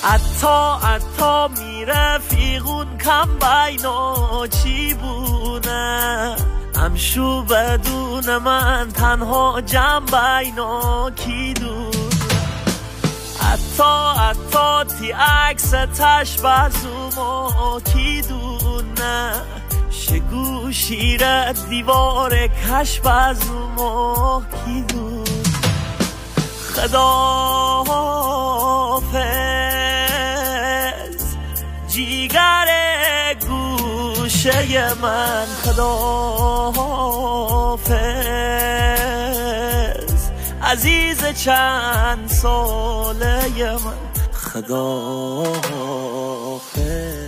عطا میرفیقون کم بینا چی بونه همشو بدون من تنها جمع بینا کی دونه عطا تی عکس تش بزوما کی دونه شگو شیر دیوار کش بزوما کی دونه خداحافظ جیگر گوشه من خداحافظ عزیز چند ساله من خداحافظ